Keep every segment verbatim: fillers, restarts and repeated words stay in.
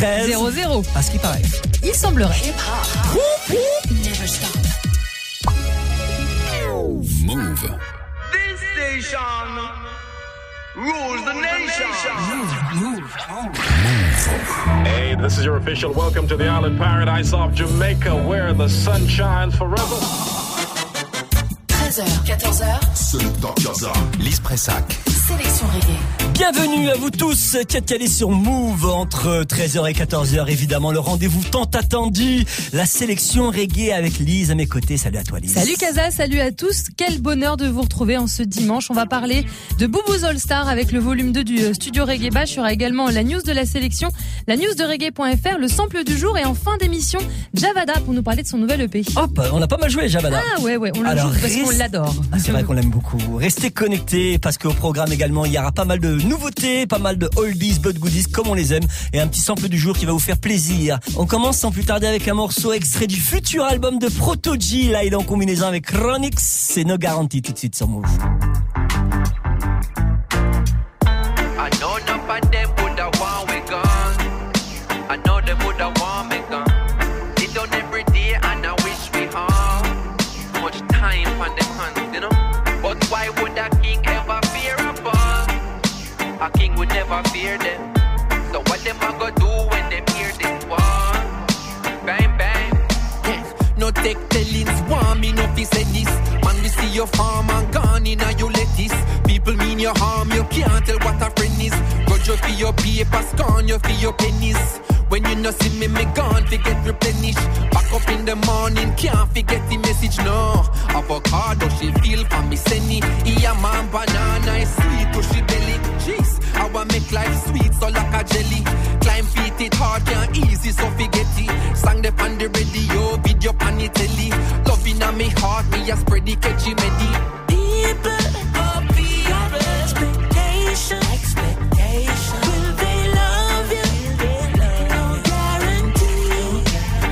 treize zéro zéro. À ce qui paraît. Il semblerait. Never stop. Move. This station rules the nation. Move. Hey, this is your official welcome to the island paradise of Jamaica, where the sun shines forever. treize heures, quatorze heures. Seul Docteur Gaza. Lise Pressac. Sélection reggae. Bienvenue à vous tous qui êtes calés sur Move entre treize heures et quatorze heures. Évidemment, le rendez-vous tant attendu, la sélection reggae avec Lise à mes côtés. Salut à toi, Lise. Salut Kaza, salut à tous. Quel bonheur de vous retrouver en ce dimanche. On va parler de Boubou's All Star avec le volume deux du Studio Reggae Bash. Il y aura également la news de la sélection, la news de reggae point f r, le sample du jour et en fin d'émission, Javada pour nous parler de son nouvel E P. Hop, on a pas mal joué, Javada. Ah ouais, ouais, on le Alors, joue parce reste... qu'on l'adore. Ah, c'est vrai qu'on l'aime beaucoup. Restez connectés parce qu'au programme également, il y aura pas mal de nouveautés, pas mal de oldies, but goodies comme on les aime et un petit sample du jour qui va vous faire plaisir. On commence sans plus tarder avec un morceau extrait du futur album de Proto G. Là, il est en combinaison avec Chronix. C'est No Guarantee tout de suite sur Move. I know enough of them woulda want we gone. I know them woulda want me gone. Sit down every day and I wish we all much time on them hands, you know. But why would a king ever fear a ball? A king would never fear them. So what them a go do when them hear this war? Bang bang. Yeah. No take tellings, want me no fi say this. Man, we see your farm and gone in and you let this. People mean your harm, you can't tell what a friend is. Grudge you for your paper, scorn you for your pennies. When you no see me, me gone, forget replenish. Back up in the morning, can't forget the message, no. Avocado, she feel for me, Senny. Yeah, man, banana is sweet to she belly. Jeez, I want make life sweet, so like a jelly. Climb feet, it hard, can't easy, so forget it. Sang the on the radio, video pan the telly. Loving on me heart, me a spread the catchy medi. People, oh, be your expectation. Expectation. Will they love you? No guarantee.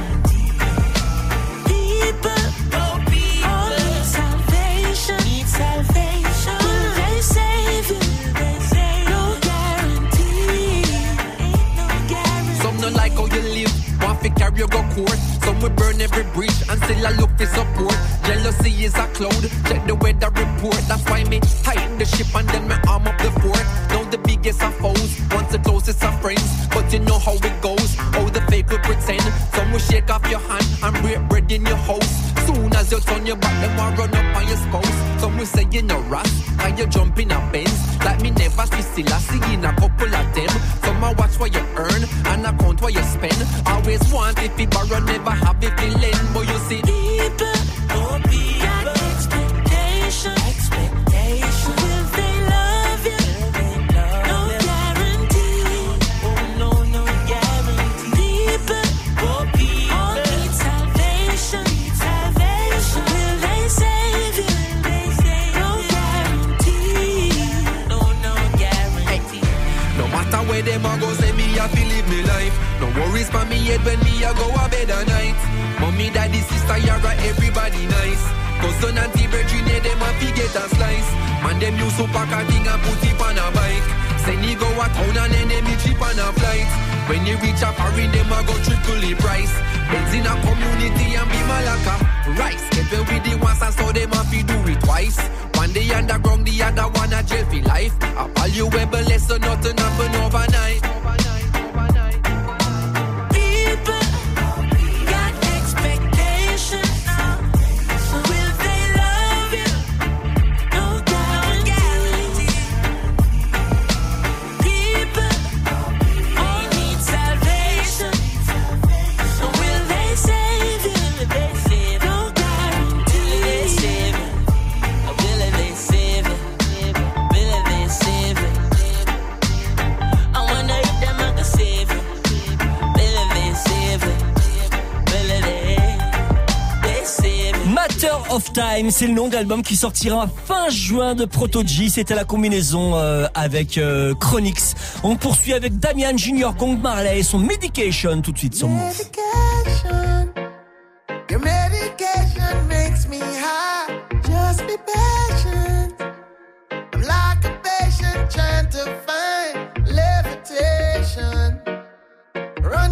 People, oh, people. Need salvation. Need salvation. Will they save you? No guarantee. Ain't no guarantee. Some don't like how you live, want to carry you go court. Some will burn every bridge and still I look for support. Jealousy is a cloud, check the weather report. That's why me hide the ship and then me arm up the fort. Now the biggest of foes, once the closest of friends. But you know how it goes, how the fake will pretend. Some will shake off your hand and break bread in your house. Soon as you turn your back, them will run up on your spouse. Some will say you know ras, and you jump in a Benz. Like me never see still I see in a couple of them. Some will watch what you earn and account what you spend. Always want if you borrow, never have if you lend. But you see people, oh people, expectation, expectation. Will they love you? No guarantee. Oh no, no guarantee. People, oh people, all need salvation, need salvation. Will they save you? No guarantee. No, no guarantee. no matter where them a go, say me have to live me life. No worries for me head when me a go a bed at night. Mommy, daddy, sister, yara, everybody nice. Cousin, auntie, brethren, yeah, them a fi get a slice. Man, them use to pack a thing and put it on a bike. Send you go a town and then them cheap on a flight. When you reach a foreign, them a go triple the price. Beds in a community and be malaka. Rice, get well with the ones and so them a fi do it twice. One day underground, the other one a jail for life. A valuable lesson, nothing happen overnight. of Time, c'est le nom de l'album qui sortira fin juin de Proto G. C'était la combinaison euh, avec euh, Chronix. On poursuit avec Damian Junior, Gong Marley et son Medication tout de suite sur Move. Medication, your medication makes me high. Just be patient. I'm like a patient trying to find levitation. Run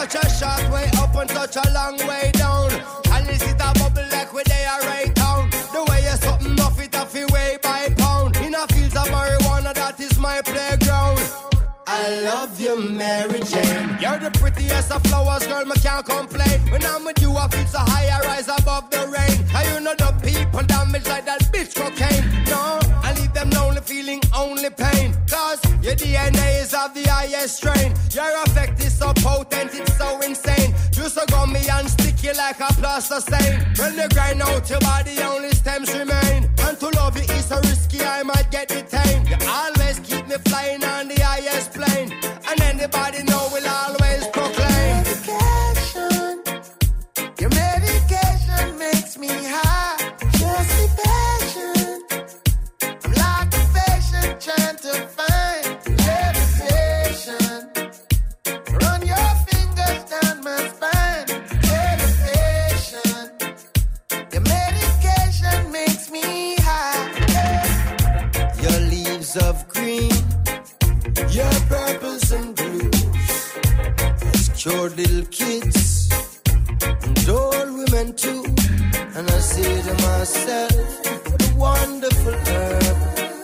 touch a short way up and touch a long way down. And this is a bubble like where they are right down. The way you're something off it off your way by pound. In a fields of marijuana, that is my playground. I love you, Mary Jane. You're the prettiest of flowers, girl, me can't complain. When I'm with you, I feel so high, I rise above the rain. And you know the people damage like that bitch cocaine. No, I leave them lonely, feeling only pain. Cause your D N A is of the highest strain. Your effect is so potent, it's so insane. You so gummy and sticky like a plaster stain. When you grind out your body, only stems remain. And to love you is so risky, I might get detained. You always keep me flying on the highest plane. And anybody know will always proclaim. Medication, your medication makes me high. Just be patient. I'm like a patient trying to find levitation. Run your fingers down my spine. Levitation, your medication makes me high. Your leaves of green, your purples and blues, has cured little kids and old women too. And I say to myself, what a wonderful herb.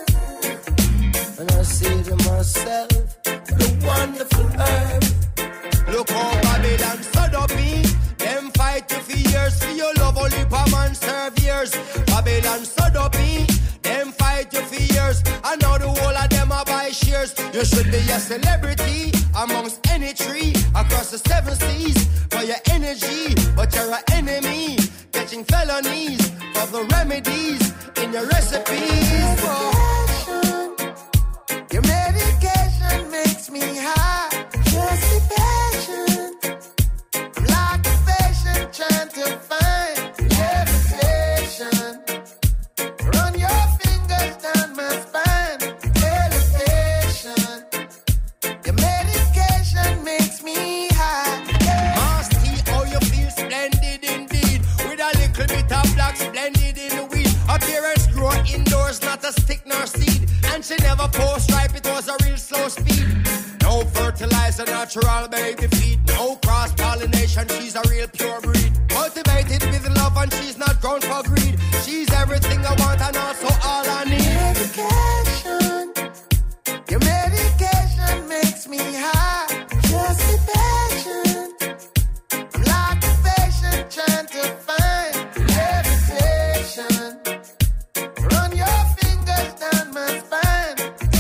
And I say to myself, what a wonderful herb. Look how Babylon stood up me. Them fight you for years, for your love only per man serve years. Babylon stood up me. Them fight you for years. I know the whole of them are by shares. You should be a celebrity amongst any tree across the seven seas for your energy, but you're an enemy, catching felonies for the remedies in your recipes. Medication, your medication makes me high. Just be patient. I'm like a patient trying to find levitation. Run your fingers down my spine. Elevation, your medication makes me high. Masty, how you feel splendid indeed. With a little bit of black splendid in the weed. Appearance grow indoors, not a stick nor seed. And she never post ripe, it was a real slow speed. No fertilizer, natural baby feed. No cross pollination, she's a real pure breed. Cultivated with love and she's not grown for greed. She's everything I want and also all I need. Medication, your medication makes me high. Just be patient. I'm like a patient trying to find levitation. Run your fingers down my spine.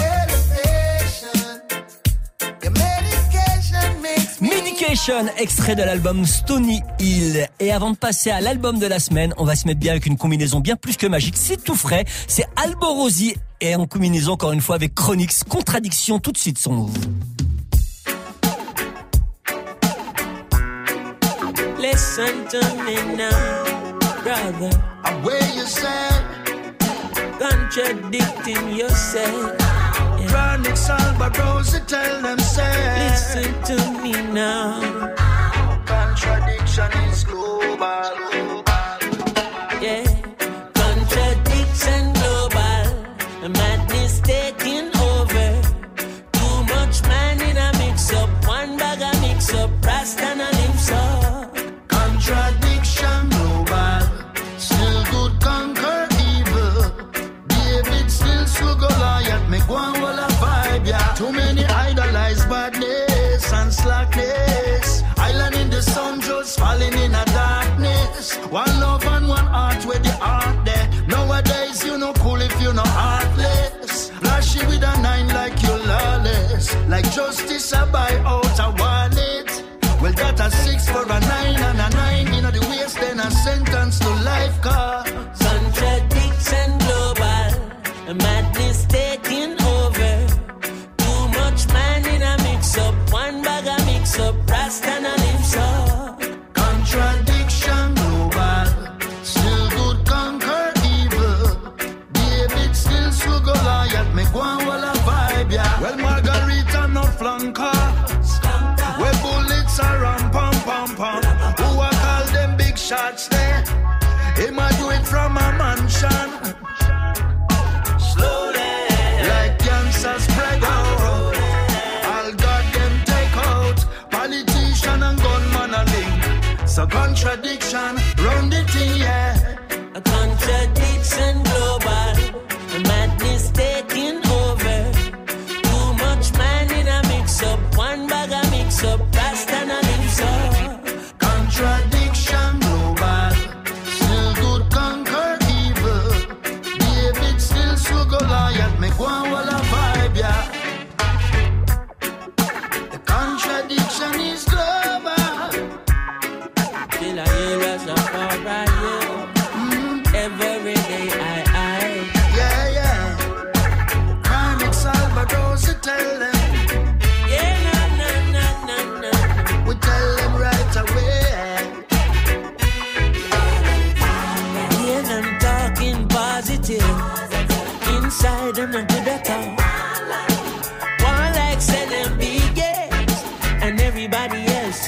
Elevation, your medication makes me Medication, extrait de l'album Stony Hill. Et avant de passer à l'album de la semaine, on va se mettre bien avec une combinaison bien plus que magique. C'est tout frais, c'est Alborosie et en combinaison encore une fois avec Chronix. Contradiction tout de suite son move. Listen to me now, brother. Away you said, Contradicting yourself. Yeah. Chronic Alborosie tell them say. Listen to me now. Contradiction is global. Yeah. Contradiction global. Madness taking over. Too much man in a mix up. One bag a mix up. Rasta and a lips up. Contradiction global. Still good conquer evil. David still slew Goliath. Make one wall a vibe, yeah. Too many idolize badness and slackness. Island in the sun just falling in a darkness. One love and one heart where the heart there. Nowadays you no cool if you no heartless. Flashy with a nine like you lawless. Like justice I buy out a wallet. Well that a six for a nine and a nine. You know the waste then a sentence to life car. Contradiction global. Madness taking over. Too much man in a mix up. One bag a mix up. Rasta and a lips up. Contradiction global. Still good conquer evil. David still slew Goliath. Make one wall a vibe, yeah. Well Margarita no flankers. Where bullets are ram pam pam pam. Who I call them big shots there? Him a do it from a mansion. Slowly, like cancer spread out. All got them take out. Politician and gun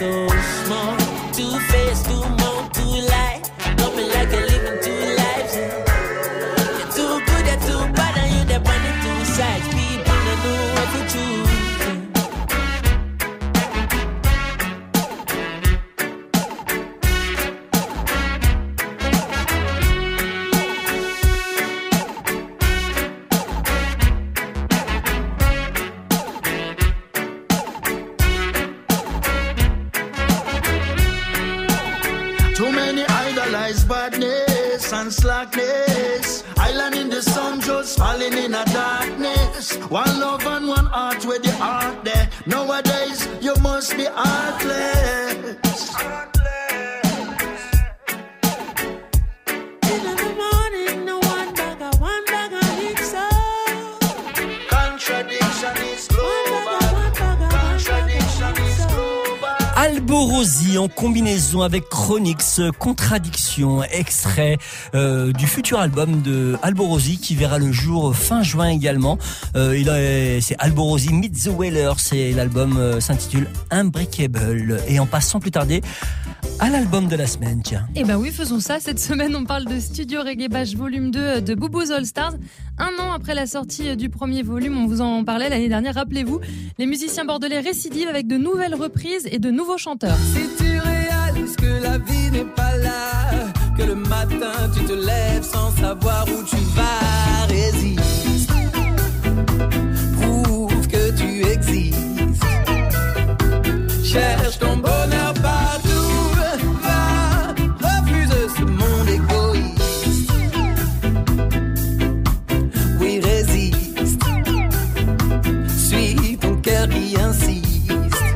so small. Two face, two more, two light. Love me like you're living two lives. You're too good, you're too bad, and you're the one in two sides. People don't know what to choose. And slackness, island in the sun, just falling in a darkness. One love and one heart with the heart there. Nowadays, you must be heartless. In the morning, no one bag, one bag of mix up. Contradiction is global. Contradiction is global. Alborosie en combinaison avec Chronix, Contradiction, extrait euh, du futur album de Alborosie qui verra le jour fin juin également. Euh, il a, c'est Alborosie Meet the Wailers, c'est l'album euh, s'intitule Unbreakable. Et en passant plus tarder à l'album de la semaine, tiens. Eh ben oui, faisons ça. Cette semaine, on parle de Studio Reggae Bash Volume deux de Boubou's All Stars. Un an après la sortie du premier volume, on vous en parlait l'année dernière, rappelez-vous, les musiciens bordelais récidivent avec de nouvelles reprises et de nouveaux chanteurs. C'est-tu réaliste que la vie n'est pas là, que le matin tu te lèves sans savoir où tu vas, résiste, prouve que tu existes, cherche ton bonheur partout. Qui insiste.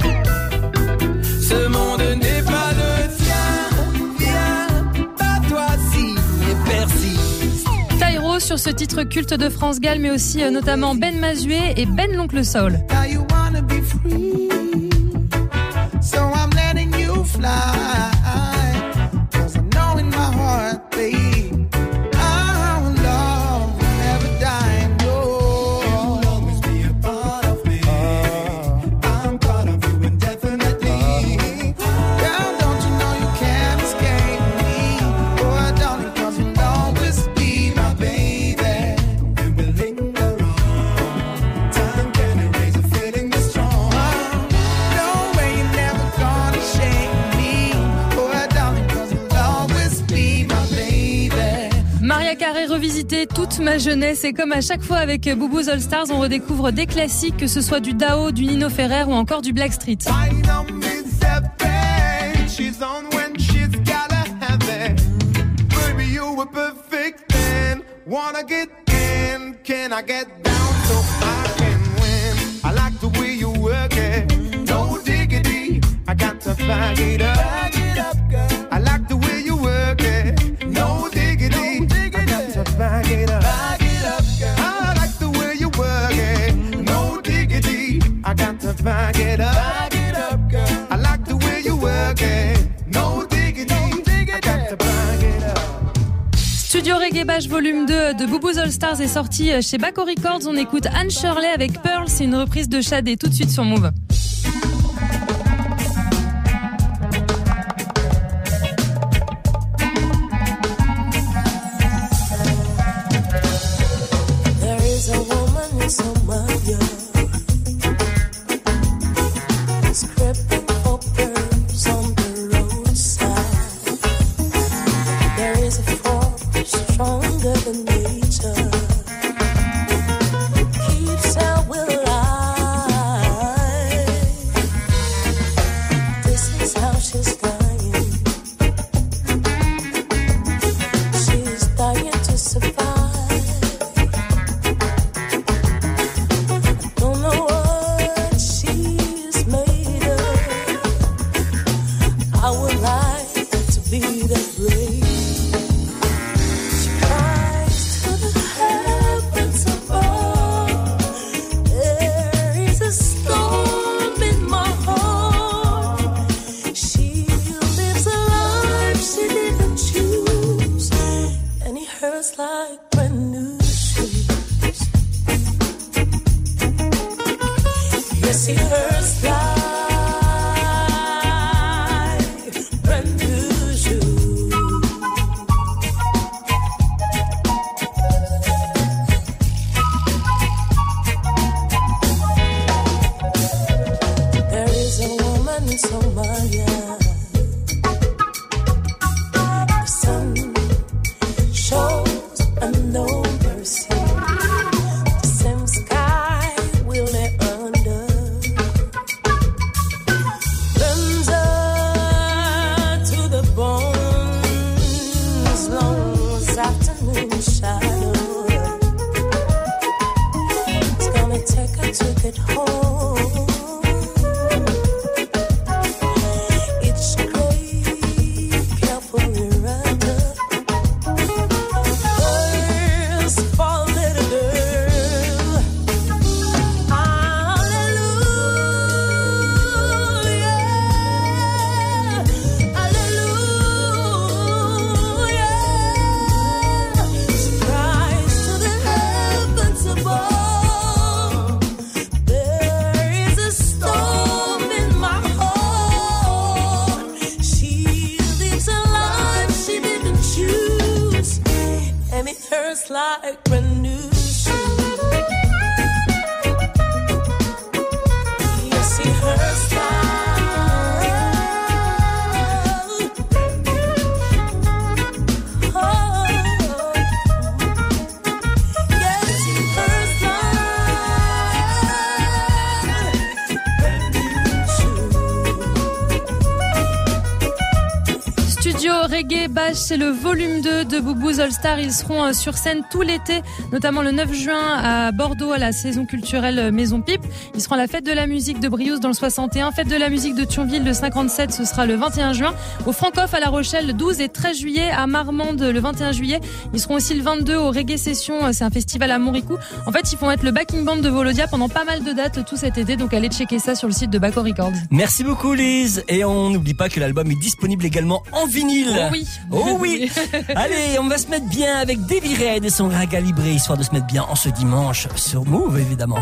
Ce monde n'est pas le tien. Viens, bats-toi si et persiste. Tyro sur ce titre culte de France Gall, mais aussi euh, notamment Ben Mazué et Ben l'Oncle Soul. Now you wanna be free, so I'm letting you fly. Cause I know in my heart, babe, our love will never die. No, you'll always be a part of me. I'm part of you indefinitely. Girl, don't you know you can't escape me? Boy, darling, cause you'll always be my baby. And we'll linger on. Time can erase a feeling this strong. No way you're never gonna shake me. Boy, darling, cause you'll always be my baby. Maria Carey revisité toute ma jeunesse, et comme à chaque fois avec Boubou's All Stars, on redécouvre des classiques, que ce soit du Dao, du Nino Ferrer ou encore du Blackstreet. I know it's a pain. She's on when she's gotta have it. Baby, you were perfect then. Wanna get in? Can I get down so I can win? I like the way you work it. No diggity. I got to bag it up. Bag it up, girl. I like the way you work it. No diggity. No diggity. I got to bag it up. Bag it up, girl. I like the way you work it. No diggity. I got to bag it up. Bag it up, girl. I like the way you work it. No diggity. No diggity. I got to bag it up. Studio Reggae Bash Volume deux de Boubou's All Stars est sorti chez Baco Records. On écoute Anne Shirley avec Pearl, c'est une reprise de Shadé, tout de suite sur Move. There is a woman in Somalia who's creeping for pearls on the roadside. There is a force stronger than nature, keeps her will alive. This is how she's dying. She's dying to survive. Don't know what she's made of. I would like to be that brave. She cries to the heavens above. There is a storm in my heart. She lives a life she didn't choose, and it hurts like brand new shoes. Yes, it hurts like Somalia. The sun shows a no mercy. The same sky will lay under. Burns her to the bones, long as afternoon shadow. It's gonna take her to get home. Like brand new shoes. You see her style. Oh, yeah, see her style. Studio Reggae Bash, c'est le volume deux de Booboos All Star. Ils seront sur scène tout l'été, notamment le neuf juin à Bordeaux à la saison culturelle Maison Pipe. Ils seront à la fête de la musique de Briouze dans le soixante et un, fête de la musique de Thionville le cinquante-sept, ce sera le vingt et un juin, au Francoff à La Rochelle le douze et treize juillet, à Marmande le vingt et un juillet. Ils seront aussi le vingt-deux au Reggae Session, c'est un festival à Montricou. En fait, ils vont être le backing band de Volodia pendant pas mal de dates tout cet été, donc allez checker ça sur le site de Baco Records. Merci beaucoup Lise, et on n'oublie pas que l'album est disponible également en vinyle. Oh oui. Oh oui. Allez, on va se mettre bien avec Davy Red et son Raga Libre, histoire de se mettre bien en ce dimanche sur Move, évidemment.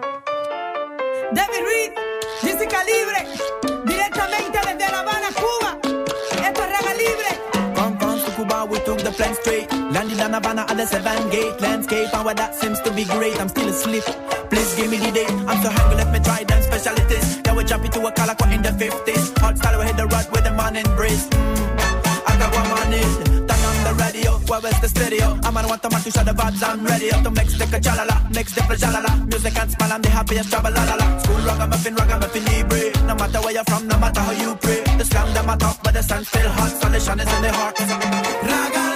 Davy Reed, Jessica Libre, directamente desde La Habana, Cuba. Esto es Raga Libre. From France to Cuba, we took the plane straight. Landed on Havana at the seven gate landscape, and where that seems to be great, I'm still asleep. Please give me the date. I'm so hungry, let me try them specialties. Then we jump into a Calico in the fifties. Hard style, we hit the road with the morning breeze. Mm. I got one man in, turn on the radio, where is the stereo? I'm gonna want to match to show the vibes, I'm ready up to mix the cachalala, mix the flajalala. Music and smile, I'm the happiest travel, la la la. School ragamuffin, ragamuffin libre. No matter where you're from, no matter how you pray. The slam them are tough, but the sun's still hot, solution is in the heart. Raga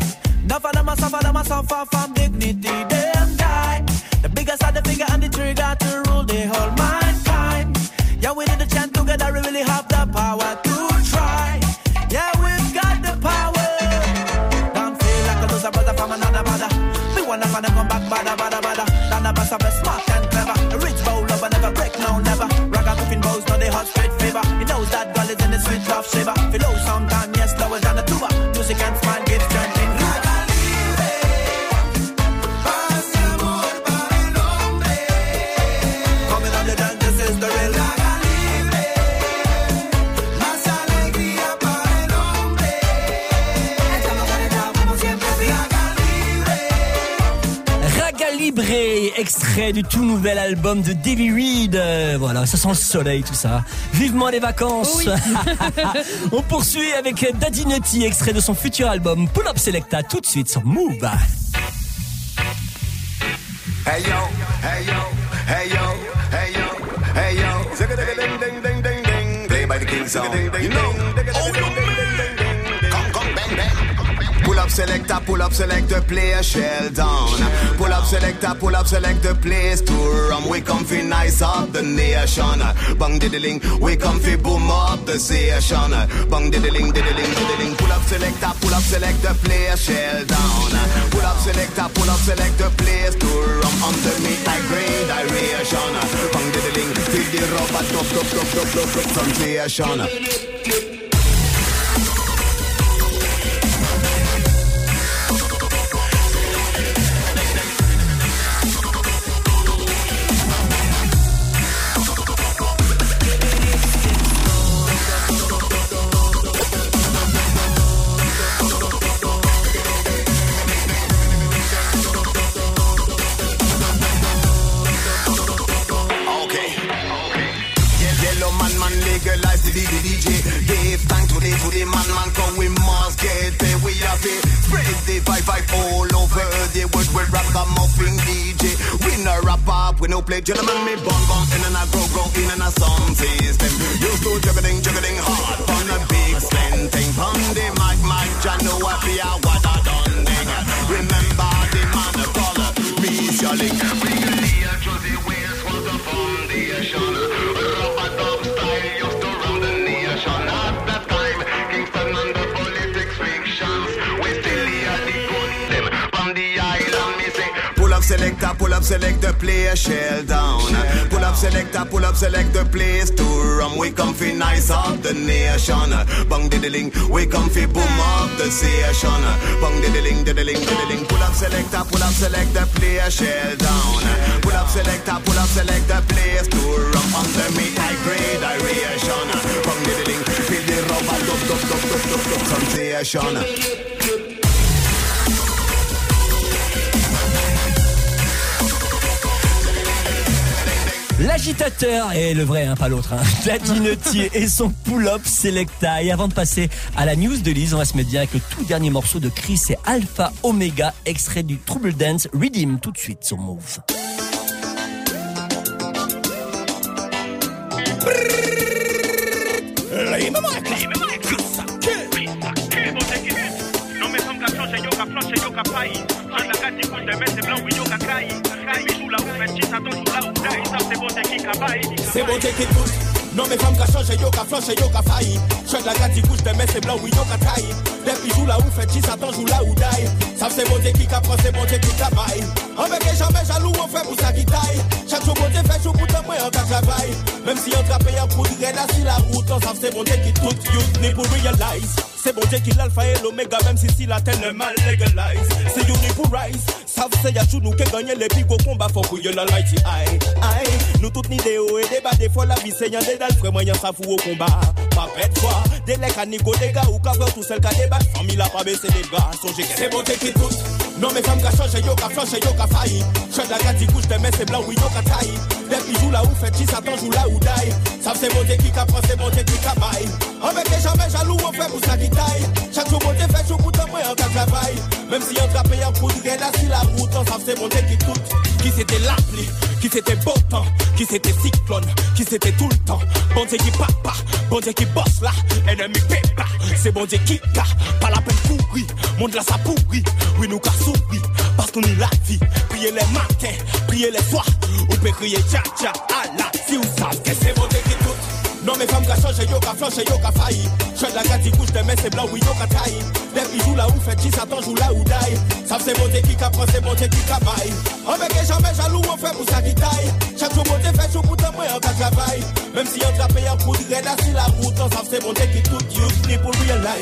suffer, them a suffer from dignity. Them die. The bigger side, the bigger and the trigger Calibré, extrait du tout nouvel album de Davey Reed. Euh, voilà, ça sent le soleil, tout ça. Vivement les vacances. Oui. On poursuit avec Daddy Nutty, extrait de son futur album Pull Up Selecta, tout de suite sur Move. Hey yo, hey yo, hey yo, hey yo, hey yo. Zigga ding ding ding ding ding ding. Play by the King Sound. You know. Oh no. Come come bang bang. Pull up selecta, pull up select the player shell down. Pull up selecta, pull up select the place to rum. We come fi nice up the nation. Bang diddling, we come fi boom up the station. Bang diddling, diddling, diddling. Pull up selecta, pull up select the player shell down. Pull up selecta, pull up select the place to rum. Underneath high grade aeration. Bang diddling, feel the rubber dub dub dub dub dub dub sensation. Legalize the D J. Give thanks to the to the man man. Cause we must get there. We have to spread the vibe vibe all over the world. We rock a muffin D J. We no rap up, we no play gentlemen. Me bum bum in and I grow grow in and a sound system. Used to juggling juggling hard on a big slant thing. On the mic mic, I know I feel what I done. Remember the man of color, me shilling. Legally I chose the ways was the foundation. Rubber dub style. Selecta, pull up, select the player shell down. Pull up, selecta, pull up, select the place to rum. We come fi nice up the nation. Bang diddling, we come fi boom up the station. Bang diddling, diddling, diddling. Pull up, selecta, pull up, select the player shell down. Pull up, selecta, pull up, select the place to rum. Under me high grade aeration. Bang diddling, feel the rubber dub dub dub dub dub dub sensation. L'agitateur, et le vrai, hein, pas l'autre, hein. Daddy Nutty et son pull-up selecta. Et avant de passer à la news de Lise, on va se mettre bien avec le tout dernier morceau de Chris et Alpha Omega, extrait du Trouble Dance Redeem, tout de suite sur Move. C'est bon t'es qui tout. Non mes femmes qu'a changé, yo qu'a flanché, yo qu'a failli. Chouette la gâte couche de messe c'est blanc, oui yo qu'a taille. Depuis joue là où fait dix, attends joue là où daille. Ça c'est bon t'es qui qu'a prend, c'est bon t'es qui qu'a baille. Avec les jamais jaloux, on fait pour ça qui taille. Chaque jour bon t'es fait, joue pour te moi en cas travail. Même si on trappe un coup de là sur la route, on savent c'est bon t'es qui tout, you need pour realize. C'est bon Dieu qui l'alpha et l'oméga, même si si la terre ne mal légalise. C'est you need pour rise. Savent c'est y'a tout nous qui gagne les pics au combat, faut que you la light aïe. Aïe, nous toutes ni des hauts et des bas, des fois la vie c'est y'en des dalles, frère moyen ça fout au combat. Pas bête fois, des lecs à nico des gars ou qu'à voir tout seul qu'à débattre. Famille la pas baissé des bras, songez que c'est bon Dieu qui tout. Non mes femmes qu'a changé, yo qu'a flanché, yo qu'a failli. Chouette la gâte couche de messe c'est blanc, oui yo qu'a taille. Depuis joue là où fait dix, attends joue là où daille. Savent c'est bon Dieu qui qu'a prend, c'est bon Dieu qui qu'a baille. Avec les jamais jaloux, on fait pour ça qui taille. Chaque jour, on te fait, jour pour te moi en cas de travail. Même si on trappe un coup de graine là sur la route, on savent c'est bon Dieu qui tout. Qui c'était l'appli, qui c'était beau temps, qui c'était cyclone, qui c'était tout le temps. Bon Dieu qui papa, bon Dieu qui bosse là, ennemi pépa. C'est bon Dieu qui gars, pas la peine pourri. Monde là ça pourrit, oui nous qu'a souri. Parce qu'on y la vie, priez les matins, priez les soirs. On peut crier tcha tcha, Allah, si vous savez que c'est bon Dieu qui tout. Non mes femmes qu'a changé, yo qu'a flanché, yo qu'a failli. Chouette la gâte couche de messe c'est blanc, oui yo qu'a taille. Depuis joue là où fait dix, attends joue là où daille. Savent c'est bon Dieu qui qu'a prend, c'est bon Dieu qui qu'a baille. Avec les jamais jaloux, on fait pour ça qui taille. Chaque jour bon Dieu fait jour pour te moi en cas de travail. Même si on trappe un coup de graine là sur la route, on savent c'est bon Dieu qui tout, you need pour realize.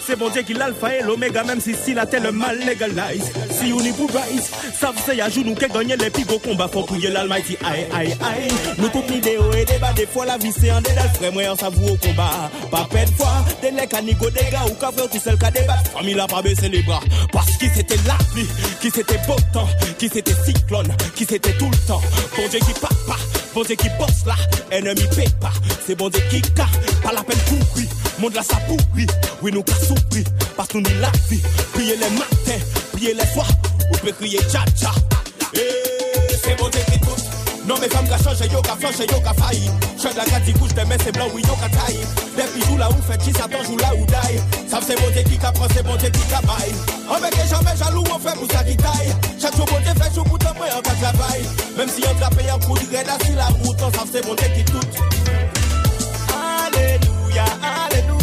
C'est bon Dieu qui l'alpha et l'oméga, même si si la terre le mal légalise. Si on y pour rise, savent c'est à jour nous qui gagner les plus beaux combats, faut prier l'Almighty. Aïe, aïe, aïe. Nous toutes les déos et débat, des fois la vie c'est un dédale, frère, moi on s'avoue au combat. Pas pète fois, des lecs à nigo des gars, ou qu'à faire tout seul qu'à débattre. Famille a pas baissé les bras, parce qu'il c'était la pluie, qui c'était beau temps, qui c'était cyclone, qui c'était tout le temps. Bon Dieu qui papa, bon Dieu qui bosse là, ennemi paie pas. C'est bon Dieu qui car, pas la peine courir. Monde là ça pourrit, oui nous qu'a souffri, parce que nous ni la vie. Priez les matins, priez les soirs, ou peut crier tcha tcha. Eh, c'est bon Dieu qui tout. Non mais femmes qu'a changé, yo qu'a flanché, yo qu'a failli. Chouette la gâte, couche des mains, c'est blanc, oui yo qu'a taille. Depuis jour là où fait, qui s'attend, joue là où die. Ça c'est bon Dieu qui qu'a prend, c'est bon Dieu qui qu'a baille. On met que jamais jaloux, on fait pour ça qui taille. Chaque jour bon Dieu fait chaud pour ton moyen, on qu'a travail. Même si on trappe un coup de raid là sur la route, on savent c'est bon Dieu qui tout. Alléluia, alléluia.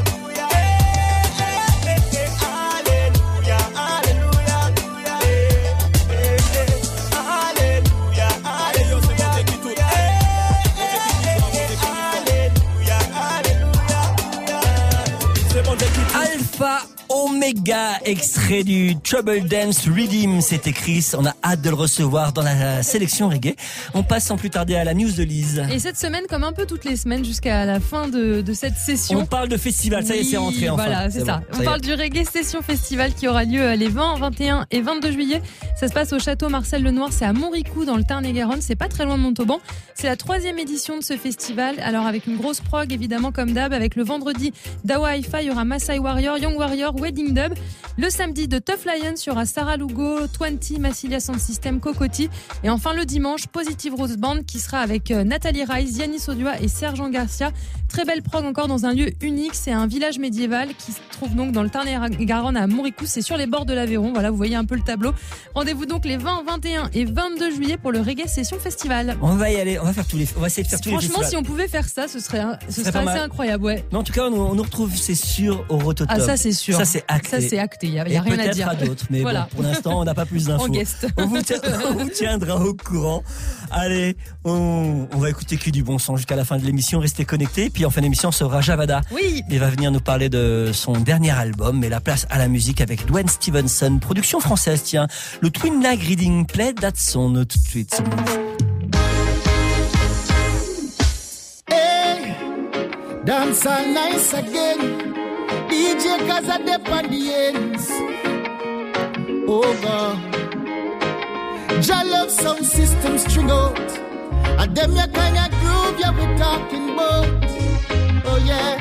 Alpha Omega, extrait du Trouble Dance Redeem, c'était Chris, on a hâte de le recevoir dans la sélection reggae. On passe sans plus tarder à la news de Lise. Et cette semaine, comme un peu toutes les semaines jusqu'à la fin de, de cette session, on parle de festival, oui, ça y est, c'est rentré enfin. Voilà, c'est, c'est ça. Bon, on ça parle du Reggae Session Festival qui aura lieu les vingt, vingt et un et vingt-deux juillet. Ça se passe au château Marcel Lenoir, c'est à Montricou dans le Tarn-et-Garonne, c'est pas très loin de Montauban. C'est la troisième édition de ce festival, alors avec une grosse prog évidemment comme d'hab, avec le vendredi Dawa Hi-Fi, il y aura Maasai Warrior, Young Warrior, Wedding Dub. Le samedi de Tough Lions, il y aura Sarah Lugo, vingt, Massilia Sound System, Cocotti. Et enfin le dimanche, Positive Rose Band qui sera avec Nathalie Rice, Yannis Odua et Sergent Garcia. Très belle prog encore dans un lieu unique, c'est un village médiéval qui se trouve donc dans le Tarn-et-Garonne à Montricou, c'est sur les bords de l'Aveyron. Voilà, vous voyez un peu le tableau. Rendez-vous donc les vingt, vingt et un et vingt-deux juillet pour le Reggae Session Festival. On va y aller, on va faire tous les, on va essayer de faire tous les festivals. Franchement, si on pouvait faire ça, ce serait, ce serait assez incroyable, ouais. Non, en tout cas, on, on nous retrouve, c'est sûr, au Rototop. Ah, ça c'est sûr. Ça c'est acté. Ça c'est acté, il y a, y a rien à dire. Peut-être à d'autres, mais voilà. Bon, pour l'instant, on n'a pas plus d'infos. En guest. On vous, tient, on vous tiendra au courant. Allez, on, on va écouter que du bon son jusqu'à la fin de l'émission. Restez connectés. Puis en fin d'émission, on sera Javada. Oui. Il va venir nous parler de son dernier album, mais la place à la musique avec Dwayne Stevenson, production française. Tiens, le Twin Lag Reading Play date son tout de suite. Hey, dance all nice again. D J Kaza dep on the ends. Oh God, Jah love sound system string out. And them ya kind of groove ya we talking about. Oh yeah.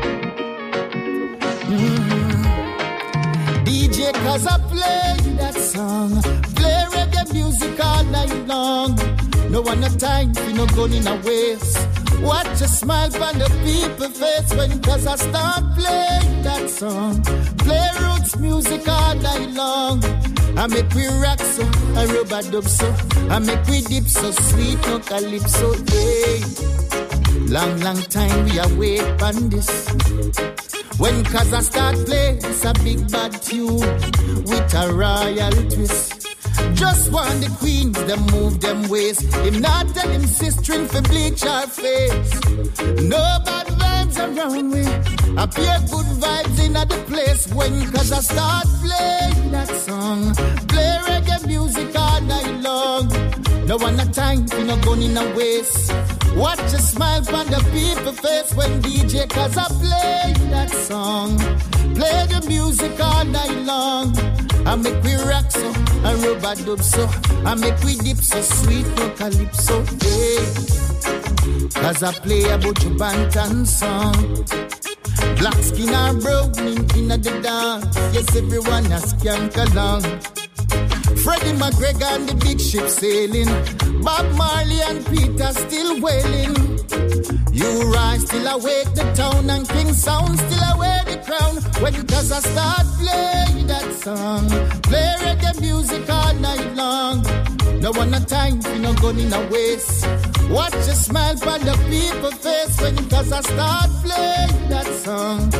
Mm-hmm. D J Kaza play that song, play reggae music all night long. No one no time for no gun in a waste. Watch a smile on the people's face when Kaza start playing that song. Play roots music all night long. I make we rock so, I rub a dub so, I make we dip so sweet, no calypso, hey. Long, long time we await on this. When Kaza start play, it's a big bad tune with a royal twist. Just want the queens, them move them ways. Him not tell him sister for bleach her face. No bad vibes around me. I appear good vibes in the place when Kaza start playing that song. Play reggae music all night long. No one no time for no gun in a waste. Watch a smile on the people's face when D J Kaza play that song. Play the music all night long. I make we rock so, I rub a dub so, I make we dip so sweet, no calypso, yeah. Kaza play a Buju Banton song. Black skin or brown in, in the dance. Yes, everyone has skank along. Freddie McGregor and the big ship sailing. Bob Marley and Peter still wailing. You rise still awake the town and King Sound still away the crown. When Kaza start play that song, play reggae music all night long. No one no time for no gun in a waste. Watch a smile on the people's face when Kaza start play that song.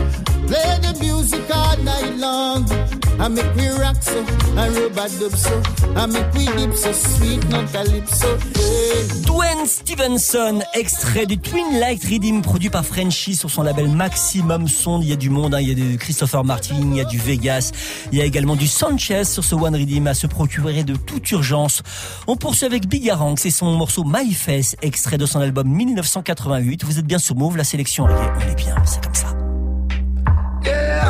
Play the music all night long. I make we rock so, I robot dub so, I make we dip so sweet, not calypso. Hey. Dwayne Stevenson, extrait du Twin Light Rhythm produit par Frenchy sur son label Maximum Sound. Il y a du monde, hein. Il y a du Christopher Martin, il y a du Vegas, il y a également du Sanchez sur ce One Rhythm à se procurer de toute urgence. On poursuit avec Bigarang, c'est son morceau My Face, extrait de son album dix-neuf cent quatre-vingt-huit. Vous êtes bien sur Move, la sélection, on est bien, c'est comme ça. Yeah.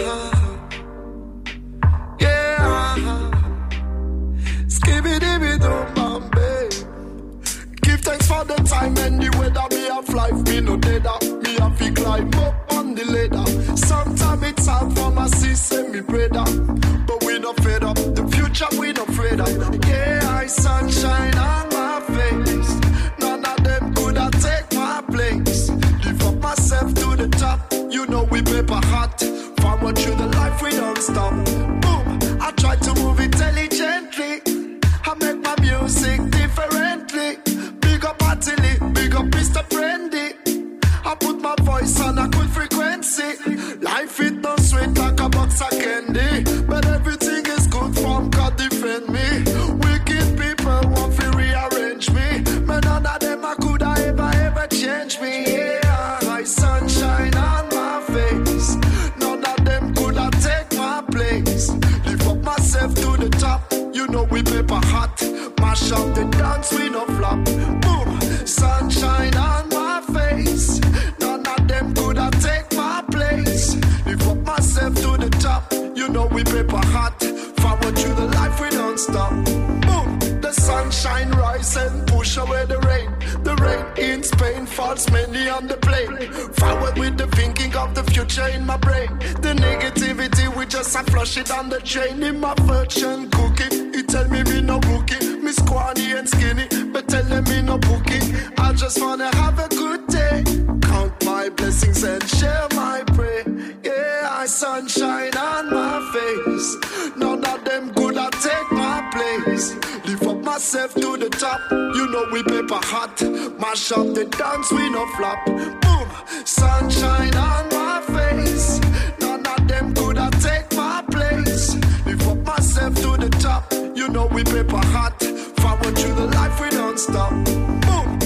Give thanks for the time and the weather. Me have life, me no dead up. Me have to climb up on the ladder. Sometimes it's hard for my sister, me brother. But we not fed up. The future we not afraid of. Yeah, I sunshine on my face. None of them could have take my place. Live up myself to the top. You know we paper hot. Forward through the life we don't stop. Boom, I try to move intelligently. I make my music differently. Big up Atili, big up Mister Friendly. I put my voice on a good frequency. Life it not sweet like a box of candy. But everything is good from God defend me. Wicked people want to rearrange me. But none of them I could ever, ever change me. Yeah, my sunshine on my face. None of them could have take my place. Lift up myself to the top. You know we paper hot. Mash up the dance, we no flop. Boom, sunshine on my face. None of them could have take my place. Lift up myself to the top. You know we paper hot. Forward through the life, we don't stop. Boom, the sunshine rise and push away the rain. The rain in Spain falls mainly on the plane. Forward with the thinking of the future in my brain. The negativity, we just a flush it on the chain. In my virgin cookie, he tell me me no rookie. Me squanny and skinny, but tell them me no bookie. I just wanna have a good day. Count my blessings and share my prayer. Yeah, I sunshine on my face. None of them could have take my place. Lift up myself to the top. You know we paper hot. Mash up the dance, we no flop. Boom, sunshine on my face. None of them could have take my place. Lift up myself to the top. You know we paper hot. Forward through the life, we don't stop. Boom.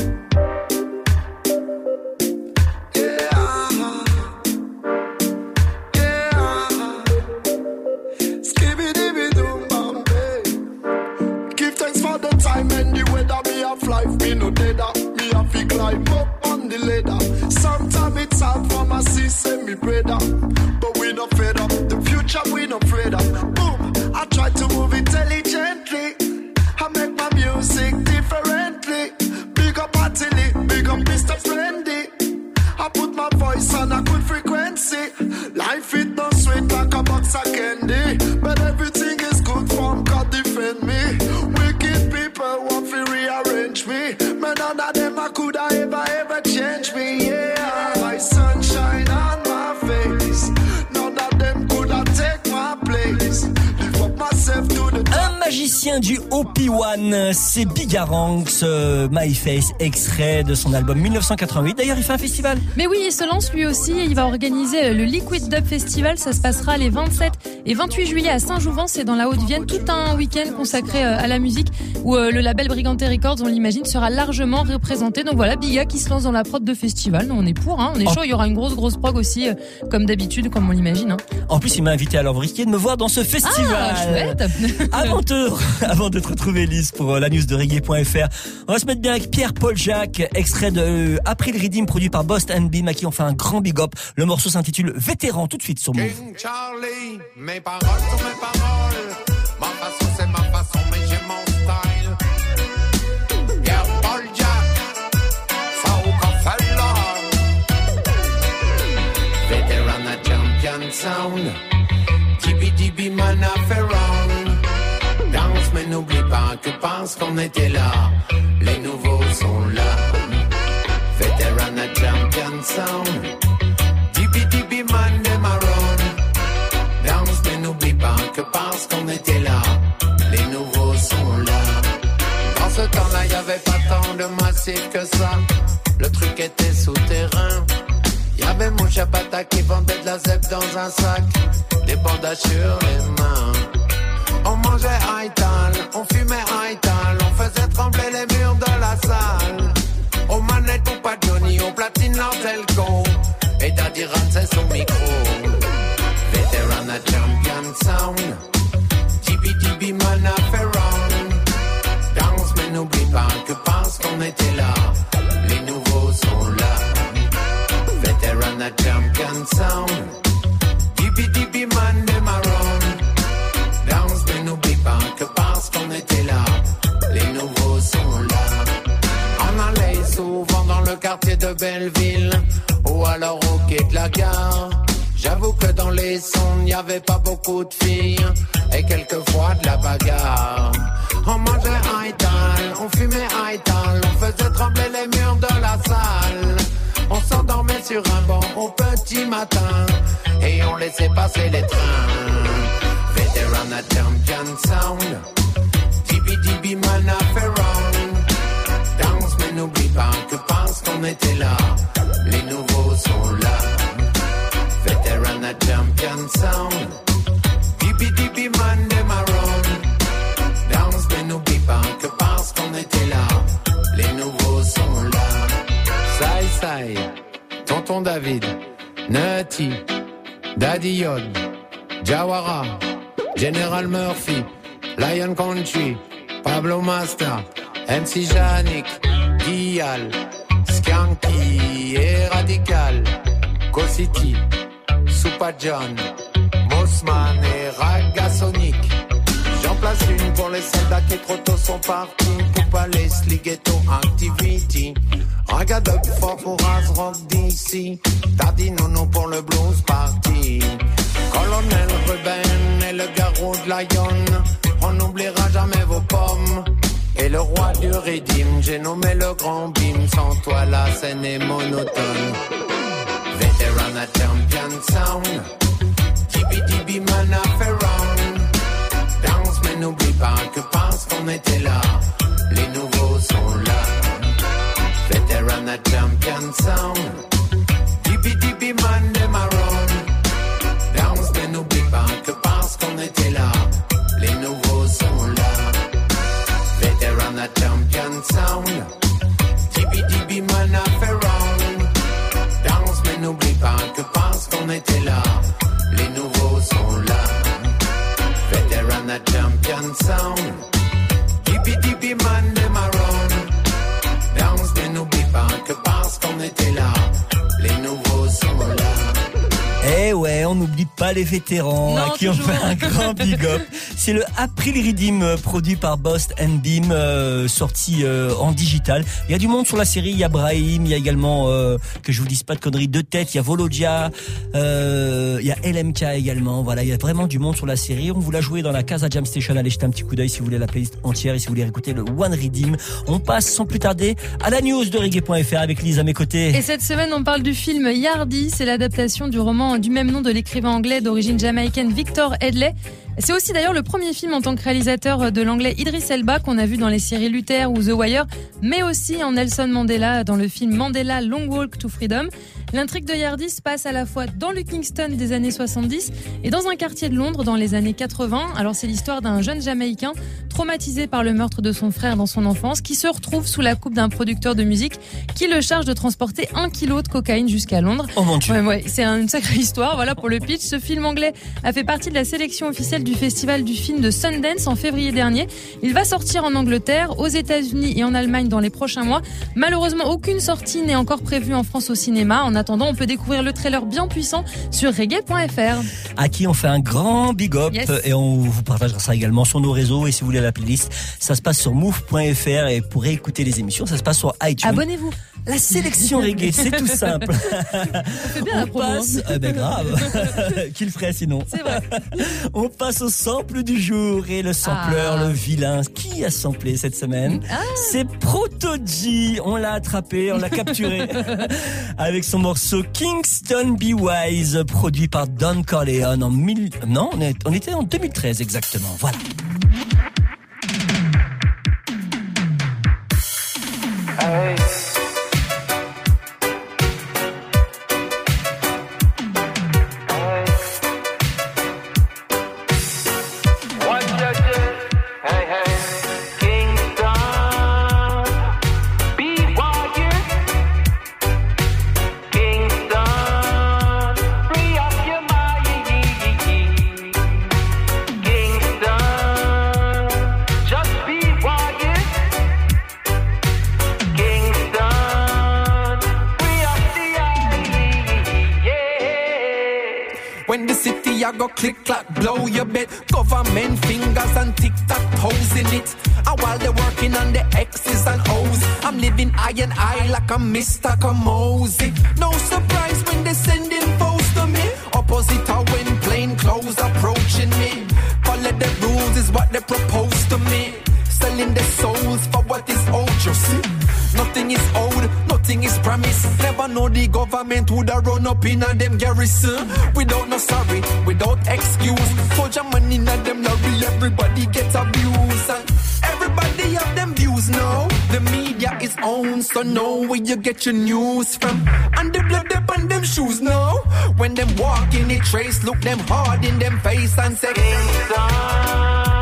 Life, me no dead up, me have to climb up on the ladder. Sometimes it's hard for my sister, me brother. But we not fed up, the future we not afraid of. Boom, I try to move intelligently. I make my music differently. Big up Atili, big up Mister Friendly. I put my voice on a good frequency. Life it not sweet like a box of candy. But everything is good from God defend me. Wicked people want to rearrange me. But none of them I could ever, ever change me. Yeah, my sunshine on my face. None of them could have take my place. Lift up myself to the top. Un magicien du O P one, c'est Bigarang, ce My Face, extrait de son album dix-neuf cent quatre-vingt-huit. D'ailleurs, il fait un festival. Mais oui, il se lance lui aussi. Il va organiser le Liquid Dub Festival. Ça se passera les vingt-sept et vingt-huit juillet à Saint-Jouvence, c'est dans la Haute-Vienne. Tout un week-end consacré à la musique où le label Brigante Records, on l'imagine, sera largement représenté. Donc voilà, Biga qui se lance dans la prod de festival. Nous, on est pour, hein. On est chaud. Il y aura une grosse, grosse prog aussi, comme d'habitude, comme on l'imagine. Hein. En plus, il m'a invité à l'envriquer de me voir dans ce festival. Ah, chouette. Avant de, avant de te retrouver, Lise, pour la news de reggae point f r, on va se mettre bien avec Pierre-Paul Jacques, extrait de euh, April Redeem, produit par Bost and Beam, à qui on fait un grand big up. Le morceau s'intitule Vétéran, tout de suite sur Move. King Charlie, mes paroles sont mes paroles. Ma façon c'est ma façon, mais j'ai mon style. Pierre-Paul Jacques, ça au café là. Vétéran à champion sound. Dibi dibi man a fait wrong. Danse mais n'oublie pas que pense qu'on était là. Les nouveaux sont là. Vétéran à champion sound. Dibi dibi man de marron. Danse mais n'oublie pas que parce qu'on était là. Les nouveaux sont là. Dans ce temps-là y'avait pas tant de massif que ça. Le truc était souterrain. Y'avait mon chapata qui vendait de la zèbre dans un sac, des bandages sur les mains. On mangeait Haital, on fumait Haital, on faisait trembler les murs de la salle. On manette ou pas Johnny, on platine l'antelco, et Daddy Ramsey son micro. Veteran a champion sound, D B D B man a fait round. Danse mais n'oublie pas que parce qu'on était là, les nouveaux sont là. Veteran a champion sound, D B D B man dem around. Danse mais n'oublie pas que parce qu'on était là, les nouveaux sont là. On allait souvent dans le quartier de Belleville, ou alors au quai de la gare. J'avoue que dans les sons, y avait pas beaucoup de filles, et quelquefois de la bagarre. On mangeait Haital, on fumait Haital, on faisait trembler les murs de la salle. On s'endormait sur un banc au petit matin, et on laissait passer les trains. Veteran a champion sound, D B D B man a fait round. Danse mais n'oublie pas que parce qu'on était là, les nouveaux sont là. Veteran a champion sound, D B D B man dem around. Danse mais n'oublie pas que parce qu'on était là, les nouveaux sont là. Sai Sai, Tonton David, Nutty, Daddy Yod, Jawara, General Murphy, Lion Country, Pablo Master, M C Janik, Guial, Skanky et Radical, City, Super John, Mossman et Ragasonic. J'en place une pour les soldats qui trop tôt sont partis. Poupa Leslie, Ghetto Activity. Regarde up fort pour Raz Rock D C. Daddy Nono pour le blues party. Colonel Ruben et le garrot de Lion. On n'oubliera jamais vos pommes. Et le roi du rythme, j'ai nommé le grand bim. Sans toi la scène est monotone. Veteran a champion sound, D B D B man a fait round. Danse mais n'oublie pas que parce qu'on était là, les nouveaux sont là. Veteran a champion sound, D B D B man dem around. Danse mais n'oublie pas que parce qu'on était là, les nouveaux sont là. Veteran a champion sound, D B D B man a fait round. Danse mais n'oublie pas que parce qu'on était là, les nouveaux sont là. Veteran a champion sound, D B D B man dem around. Danse mais n'oublie pas que parce qu'on était là, les nouveaux sont là. Eh ouais, on n'oublie pas les vétérans, Non, à qui toujours. on fait un grand big up. C'est le April Redeem, euh, produit par Bost and Beam, euh, sorti euh, en digital. Il y a du monde sur la série, il y a Brahim, il y a également, euh, que je vous dise pas de conneries, Deux Têtes, il y a Volodja, euh, il y a L M K également. Voilà, il y a vraiment du monde sur la série. On vous l'a joué dans la Casa Jam Station. Allez jeter un petit coup d'œil si vous voulez la playlist entière et si vous voulez écouter le One Redeem. On passe sans plus tarder à la news de reggae point f r avec Lise à mes côtés. Et cette semaine, on parle du film Yardie. C'est l'adaptation du roman du même nom de l'écrivain anglais d'origine jamaïcaine Victor Headley. C'est aussi d'ailleurs le premier film en tant que réalisateur de l'anglais Idris Elba qu'on a vu dans les séries Luther ou The Wire, mais aussi en Nelson Mandela dans le film Mandela Long Walk to Freedom. L'intrigue de Yardie se passe à la fois dans le Kingston des années soixante-dix et dans un quartier de Londres dans les années quatre-vingts. Alors c'est l'histoire d'un jeune Jamaïcain traumatisé par le meurtre de son frère dans son enfance qui se retrouve sous la coupe d'un producteur de musique qui le charge de transporter un kilo de cocaïne jusqu'à Londres. Oh mon Dieu. Ouais, ouais, c'est une sacrée histoire. Voilà pour le pitch. Ce film anglais a fait partie de la sélection officielle du festival du film de Sundance en février dernier. Il va sortir en Angleterre, aux États-Unis et en Allemagne dans les prochains mois. Malheureusement, aucune sortie n'est encore prévue en France au cinéma. En attendant, on peut découvrir le trailer bien puissant sur reggae point f r. À qui on fait un grand big up. Yes. Et on vous partagera ça également sur nos réseaux. Et si vous voulez la playlist, ça se passe sur move point f r. Et pour écouter les émissions, ça se passe sur iTunes. Abonnez-vous. La sélection reggae, c'est tout simple. C'est bien la On promo. passe, eh ben grave, qui le ferait sinon. C'est vrai. On passe au sample du jour et le sampleur, Ah. le vilain. Qui a samplé cette semaine? Ah. C'est Proto-G. On l'a attrapé, on l'a capturé avec son morceau Kingston Be Wise, produit par Don Corleone en mille. Non, on, est... on était en deux mille treize exactement. Voilà. Hey. I go click clack, blow your bed. Government fingers and tic tac toes in it. And while they're working on the X's and O's, I'm living eye and eye like I'm Mister Kamosi. No surprise when they sending foes to me. Opposite or when plain clothes approaching me. Follow the rules is what they propose to me. Selling their souls for what is owed, you see. Nothing is owed, nothing is promised. Never know the government would have run up in a them garrison. Without no sorry, without excuse. Soldier money in a them lorry, everybody gets abused. And everybody have them views now. The media is owned, so know where you get your news from. And the blood up on them shoes now. When them walk in the trace, look them hard in them face and say, Kingston.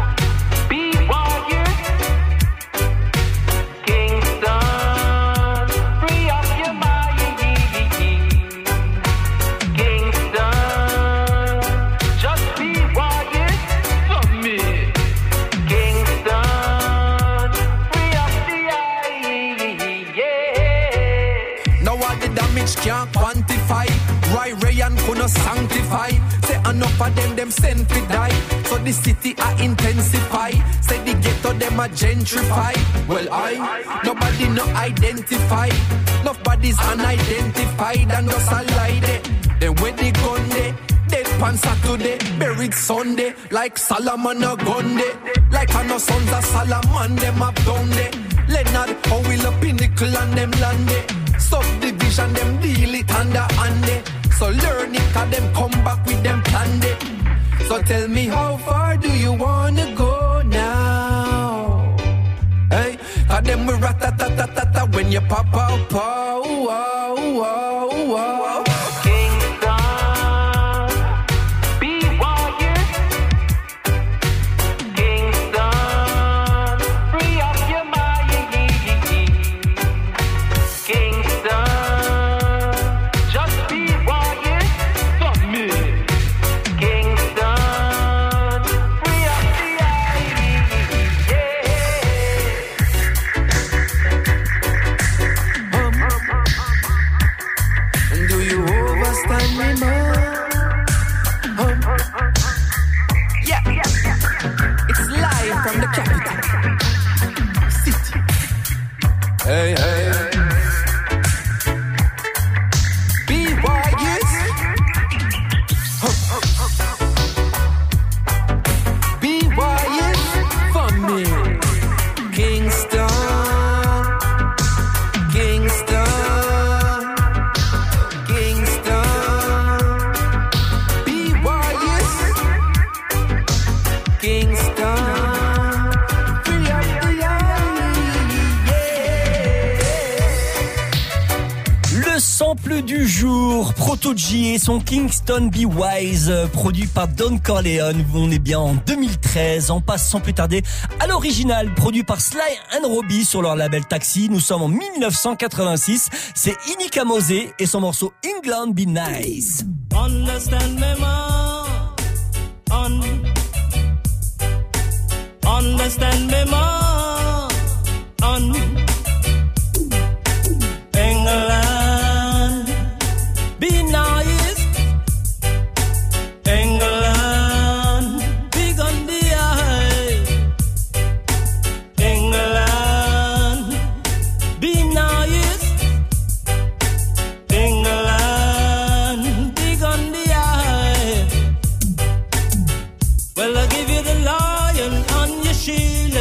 Can't quantify, Ray Ray and Kuno sanctify. Say enough of them, them sent to die. So the city I intensify. Say the ghetto them a gentrify. Well I, nobody no identify. Nobody's unidentified and just a lie there. Then where the gun there? Dead pan Saturday, buried Sunday. Like Solomon a gun day. Like I know sons of Solomon them up down there. Leonard, how will a pinnacle and them land there. Subdivision, them deal it under hand. So learn it, cause them come back with them plan it. So tell me how far do you wanna go now? Hey, cause them we rat-a-tat-tat-tat when you pop out, pow, wow, wow, wow. Hey, hey, be wise, be wise for me, Kingston, Kingston, Kingston, be wise, Kingston. Sample du jour, Proto G et son Kingston Be Wise, produit par Don Corleone. On est bien en deux mille treize, on passe sans plus tarder à l'original, produit par Sly and Robbie sur leur label Taxi. Nous sommes en dix-neuf cent quatre-vingt-six, c'est Inika Mose et son morceau England Be Nice. Understand me more. Un- Understand me more. Un- England, be nice. England, big on the eye. England, be nice. England, big on the eye. Well, I give you the lion on your shield,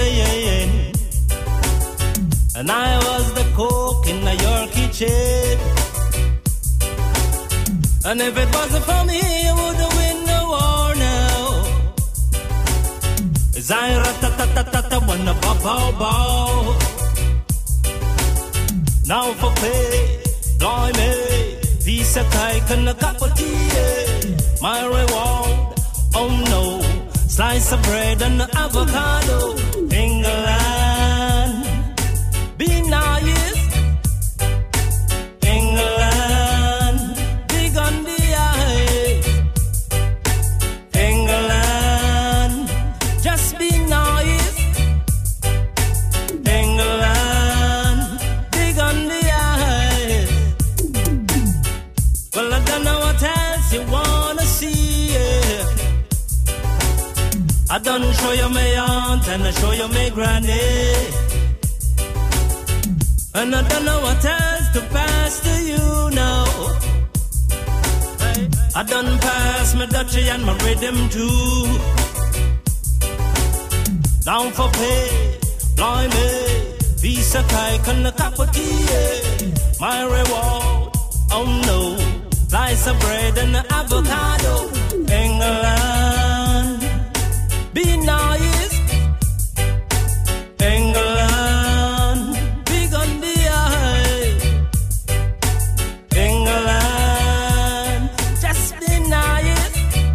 and I was the cook in your kitchen. And if it wasn't for me, you wouldn't win the war now. As I rat-ta-ta-ta-ta wanna bow-bow-bow. Now for pay, blimey, piece of cake and a cup of tea. My reward, oh no, slice of bread and avocado. England, be nice. England, big on the eye. England, just be nice. England, big on the eye. Well, I don't know what else you wanna see. Yeah. show you my aunt and I show you my granny. And I don't know what else to pass to you now. I done pass my Dutchie and my rhythm too. Down for pay, blimey, piece of cake and a cup of tea. My reward, oh no, slice of bread and an avocado. England, be nice. England, big on the eye. England, just be nice.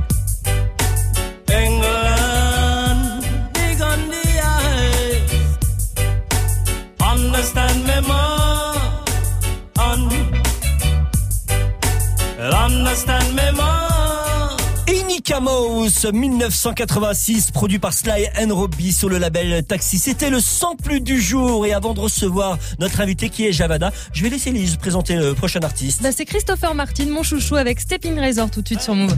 England, big on the eye. Understand me more. Un- understand me more. Camos, dix-neuf cent quatre-vingt-six, produit par Sly and Robbie sur le label Taxi. C'était le sample du jour. Et avant de recevoir notre invité qui est Javada, je vais laisser Lise présenter le prochain artiste. Bah c'est Christopher Martin, mon chouchou, avec Stepping Razor tout de suite sur Move. How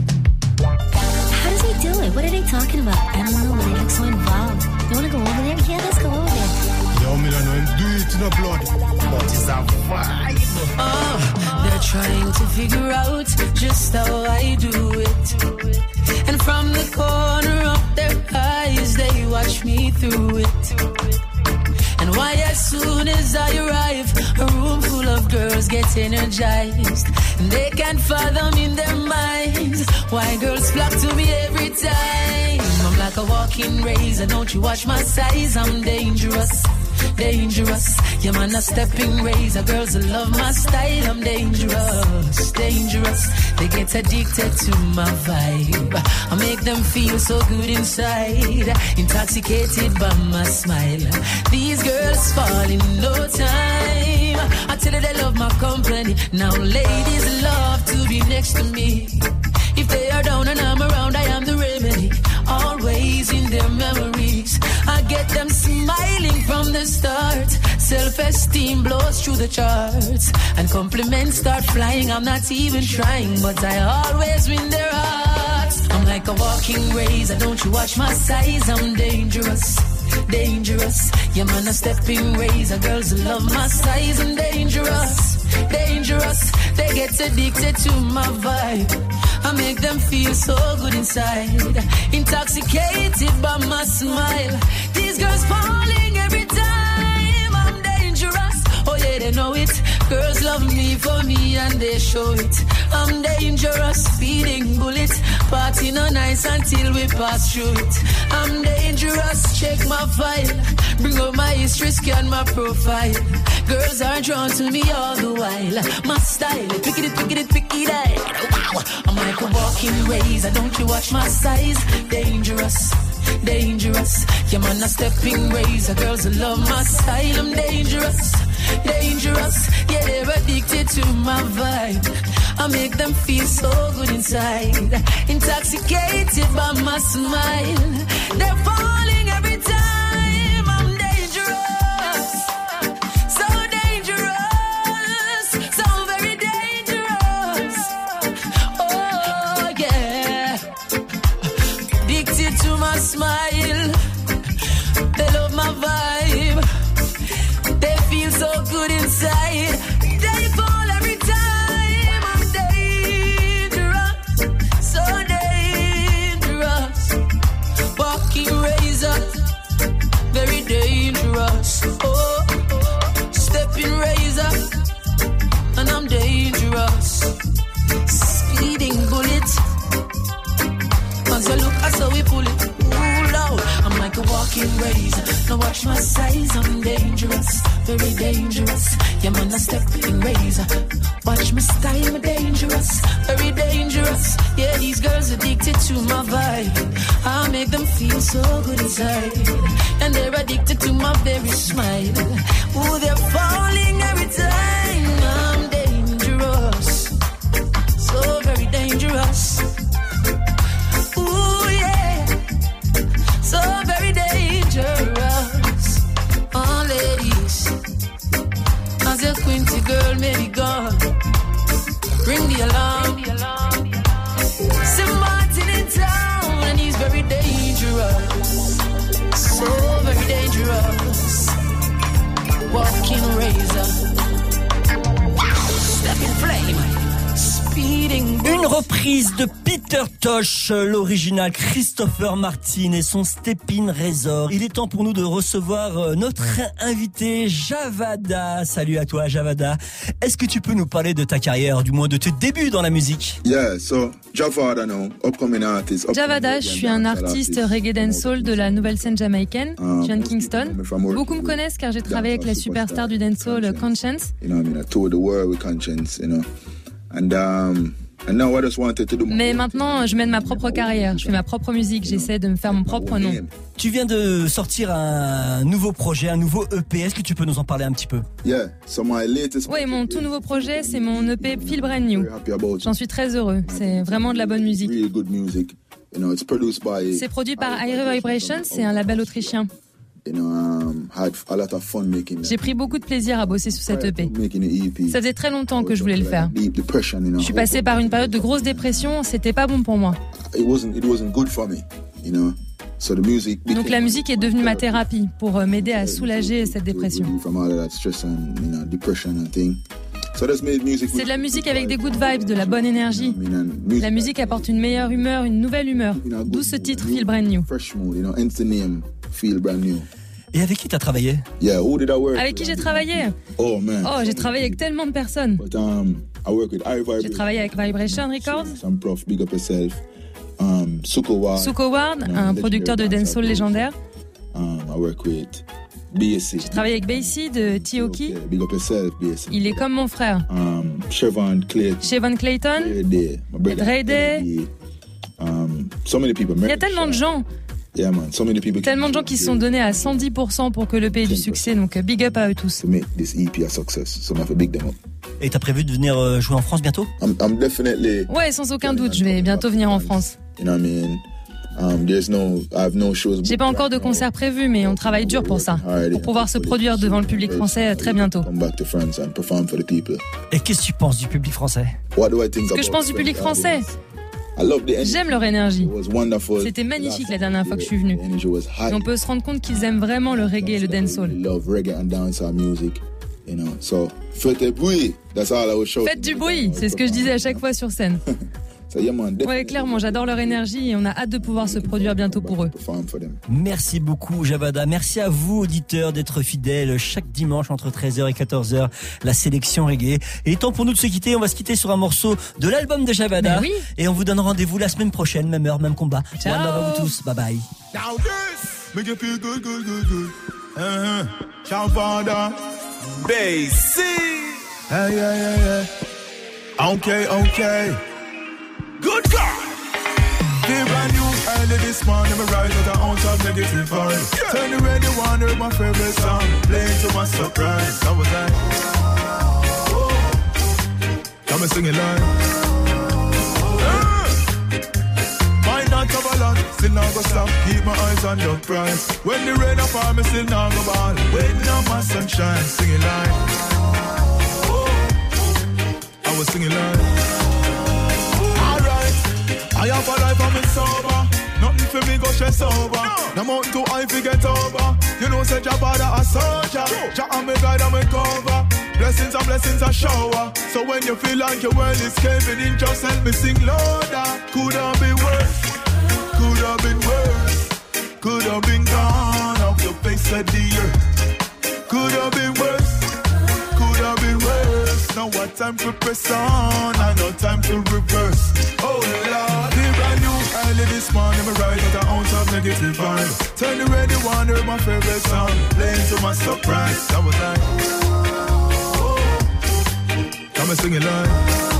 does he do it? What are they talking about? I don't know, but they look so involved. You wanna go over there? Yeah, let's go over there. Yo, me don't know him do it in a blood, but it's a vibe. Oh, they're trying to figure out just how I do it. And from the corner of their eyes, they watch me through it. And why as soon as I arrive, a room full of girls get energized. And they can't fathom in their minds why girls flock to me every time. I'm like a walking razor, don't you watch my size, I'm dangerous. Dangerous, yeah man a stepping razor. Girls who love my style, I'm dangerous, dangerous. They get addicted to my vibe. I make them feel so good inside, intoxicated by my smile. These girls fall in no time. I tell you they love my company. Now ladies love to be next to me. If they are down and I'm around, I am the remedy. Always in their memories, I get them smiling from the start. Self-esteem blows through the charts, and compliments start flying. I'm not even trying, but I always win their hearts. I'm like a walking razor, don't you watch my size, I'm dangerous. Dangerous, yeah man a stepping razor. Girls who love my size, I'm dangerous. Dangerous, they get addicted to my vibe. I make them feel so good inside, intoxicated by my smile. These girls falling every time, I'm dangerous. Oh yeah, they know it. Girls love me for me and they show it. I'm dangerous, speeding bullet. Party no nice until we pass through it. I'm dangerous, check my file. Bring up my history, scan my profile. Girls are drawn to me all the while. My style, pick it, pick it, pick it, wow. I'm like a walking razor, don't you watch my size? Dangerous, dangerous. Yeah man a stepping razor. Girls who love my style, I'm dangerous. Dangerous, yeah they're addicted to my vibe. I make them feel so good inside, intoxicated by my smile. They're falling every time, I'm dangerous. So dangerous, so very dangerous. Oh yeah, addicted to my smile. They love my vibe. They feel so good inside. They fall every time. I'm dangerous, so dangerous. Walking razor, very dangerous. Oh, stepping razor, and I'm dangerous. Speeding bullet. As I look, I saw we pull it. Ooh, Lord, I'm like a walking razor. Now watch my size, I'm dangerous, very dangerous. Yeah, man, a stepping razor. Watch my style, I'm dangerous, very dangerous. Yeah, these girls addicted to my vibe. I make them feel so good inside, and they're addicted to my very smile. Ooh, they're falling every time. I'm dangerous, so very dangerous. Ooh, yeah, so very dangerous. Oh, ladies, as a Quincy girl may be gone, ring the alarm. Saint Martin in town, and he's very dangerous. razor. Step in flame, speeding. Une reprise de Peter Tosh, l'original Christopher Martin et son Step-in Razor. Il est temps pour nous de recevoir notre invité Javada. Salut à toi Javada. Est-ce que tu peux nous parler de ta carrière, du moins de tes débuts dans la musique? Yeah, so Javada now, upcoming artist. Upcoming Javada, je suis un artiste reggae dancehall de la nouvelle scène jamaïcaine. Je viens de Kingston. Beaucoup me connaissent car j'ai travaillé avec la superstar du dancehall Conscience. You know, I mean, I toured the world with Conscience, you know. And um And now I just wanted to do my Mais maintenant, je mène ma propre carrière. Je fais ma propre musique. J'essaie de me faire mon propre nom. Tu viens de sortir un nouveau projet, un nouveau E P. Est-ce que tu peux nous en parler un petit peu? Yeah, so my latest. Oui, mon tout nouveau projet, c'est mon E P Feel Brand New. J'en suis très heureux. C'est vraiment de la bonne musique. Really good music. You know, it's produced by. C'est produit par High Vibration. C'est un label autrichien. You know, um, had a lot of fun making J'ai pris beaucoup de plaisir à bosser sur cette E P. Ça faisait très longtemps que je voulais le faire. Je suis passé par une période de grosse dépression, c'était pas bon pour moi. It wasn't, it wasn't good for me, you know. So the music Donc la musique est devenue ma thérapie pour m'aider à soulager cette dépression. C'est de la musique avec des good vibes, de la bonne énergie. La musique apporte une meilleure humeur, une nouvelle humeur. D'où ce titre Feel Brand New. Feel Brand New. Et avec qui t'as travaillé? Yeah, who did I work Avec qui j'ai travaillé? Oh man. Oh, j'ai travaillé avec tellement de personnes. But, um, I work with High Vibration. J'ai travaillé avec Vibration Records. Some prof, big up yourself. Um, Suko Ward. Suko Ward, un producteur de dancehall légendaire. Um, I work with B S C. J'ai travaillé avec Basie de Tioki. Okay, big up yourself, B S C. Il est comme mon frère. Um, Chevon Clayton. Chevon Clayton. Dre Day. Um, so many people. Il y a tellement de gens. Yeah, man. So many people Tellement de gens qui se sont donnés à cent dix pour cent pour que l'E P ait du succès, donc big up à eux tous. To make this E P a success, so I have to big them up. Et t'as prévu de venir jouer en France bientôt? I'm, I'm definitely. Ouais, sans aucun doute, je vais bientôt venir en France. You know what I mean? Um, there's no, I have no shows. J'ai pas encore de concerts prévus, mais on travaille dur pour ça, pour pouvoir se produire devant le public français très bientôt. Come back to France and perform for the people. Et qu'est-ce que tu penses du public français? What do I think Ce que je pense du public français? J'aime leur énergie. C'était magnifique la dernière fois que je suis venu. Et on peut se rendre compte qu'ils aiment vraiment le reggae et le dancehall. Faites du bruit, c'est ce que je disais à chaque fois sur scène. Ouais, clairement, j'adore leur énergie et on a hâte de pouvoir se produire bientôt pour eux. Merci beaucoup, Javada. Merci à vous, auditeurs, d'être fidèles chaque dimanche entre treize heures et quatorze heures. La sélection reggae. Et il est temps pour nous de se quitter. On va se quitter sur un morceau de l'album de Javada. Oui. Et on vous donne rendez-vous la semaine prochaine, même heure, même combat. Ciao. One love à vous tous. Bye bye. Now this make you feel good, good, good, good. Uh-huh. Javada, Basie. Hey, yeah, yeah, yeah. Okay, okay. Good God! Feel brand new early this morning, me rise out an ounce of negative vibe. Yeah. Turn the radio on, heard my favorite song, playing to my surprise. I was like, oh. Come and sing it live. Uh. Might not have a lot, still not go stop. Keep my eyes on the prize. When the rain fall, me still not go ball. Waiting on my sunshine, sing it live. Oh. I was singing live. I have a life, I'm sober. Nothing for me, go stress over. No mountain too high, fi get over. You know, say Javada a soldier. Jah and me guide and me cover. Blessings and blessings a shower. So when you feel like your world is caving in, just help me sing louder. Could have been worse. Could have been worse. Could have been gone off the face of the earth. Could have been worse. Could have been worse. Now what time to press on? I no time to reverse. Oh Lord, the brand new early this morning, me ride out an ounce of negative vibe. Turn the radio on, heard my favorite song, playing to my surprise. I was like, oh. Come and sing it live.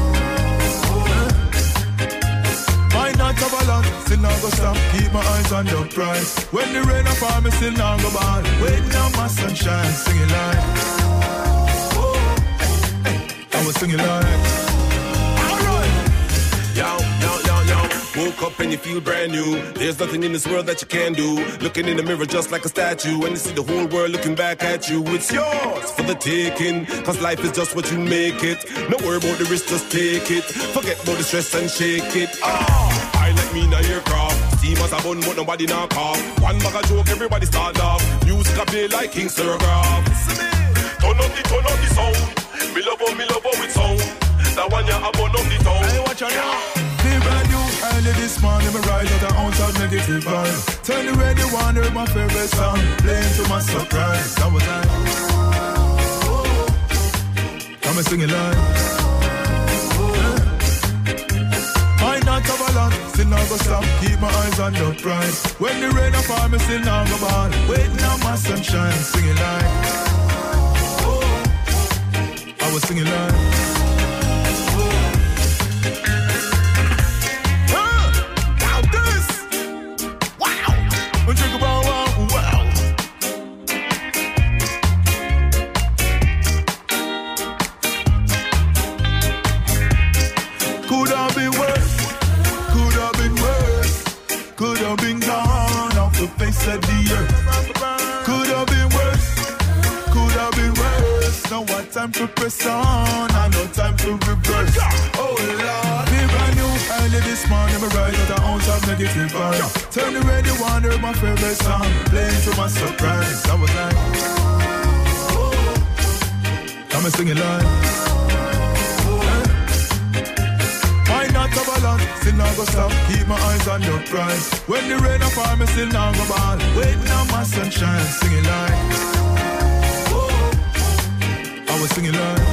Might not have a lot, still not go stop. Keep my eyes on the prize. When the rain fall, me still not go ball. Waiting on my sunshine, sing it live. Oh. I was singing live. Yo, yo, yo, yo, woke up and you feel brand new. There's nothing in this world that you can do. Looking in the mirror just like a statue, and you see the whole world looking back at you. It's yours for the taking, cause life is just what you make it. No worry about the risk, just take it. Forget about the stress and shake it. Ah, I let me in a aircraft. Steam as a bun, but nobody knock off. One bag of joke, everybody start off. Music I play like King Sir Graf. Turn up the turn this morning, me rise out an ounce of negative vibe. Turn the radio on, heard my favorite song, playing to my surprise. That was I. Come and sing it live. Might not have a lot, still not go stop. Keep my eyes on the prize. When the rain fall, me still not go ball. Waiting on my sunshine, sing it live. I was singing live. Of the earth. Could have been worse, could have been worse. Now what time to press on, and no time to reverse. Oh Lord, be brand new early this morning, me rise out an ounce of negative vibe. Turn the radio on, heard my favorite song, playing to my surprise. I was like, I'm a singing live. Not have a lot, still not go stop. Keep my eyes on the prize. When the rain fall, me still not go ball. Waiting on my sunshine, singing like I was singing like